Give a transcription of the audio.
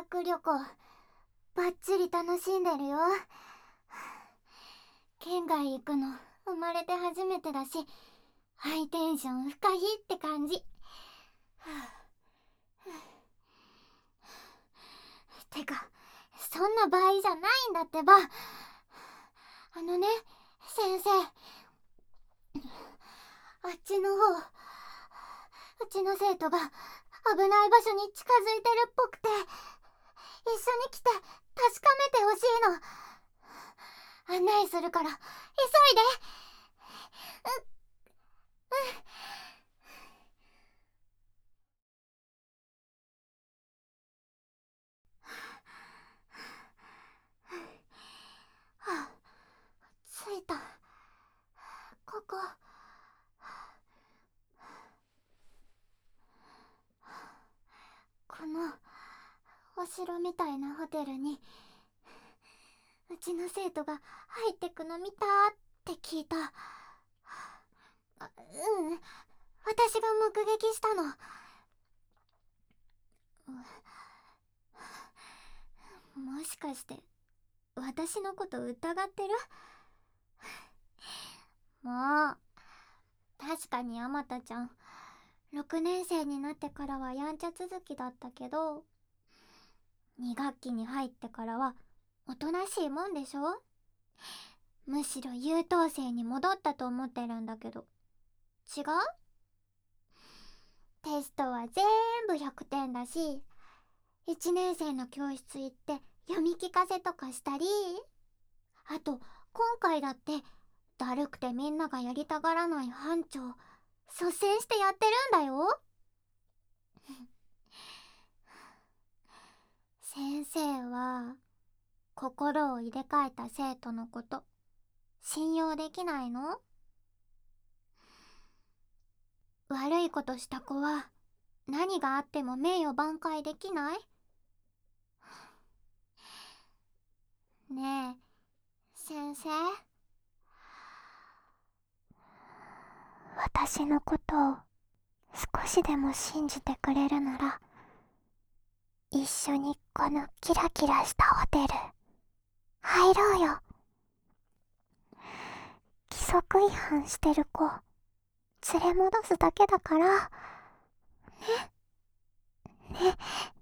学旅行バッチリ楽しんでるよ。県外行くの生まれて初めてだし、ハイテンションフカヒって感じ。てか、そんな場合じゃないんだってば。あのね、先生、あっちの方、うちの生徒が危ない場所に近づいてるっぽくて、一緒に来て確かめてほしいの。案内するから急いで。はあ、着いた。ここ、このお城みたいなホテルにうちの生徒が入ってくの見たって聞いた。うん、私が目撃したの。もしかして私のこと疑ってる？もう、確かにあまたちゃん6年生になってからはやんちゃ続きだったけど、2学期に入ってからはおとなしいもんでしょ？むしろ優等生に戻ったと思ってるんだけど、違う？テストは全部100点だし、1年生の教室行って読み聞かせとかしたり、あと今回だってだるくてみんながやりたがらない班長率先してやってるんだよ。先生は心を入れ替えた生徒のこと信用できないの？悪いことした子は何があっても名誉挽回できない？ねえ、先生。私のことを少しでも信じてくれるなら、一緒にこのキラキラしたホテル入ろうよ。規則違反してる子連れ戻すだけだから。ね、ね、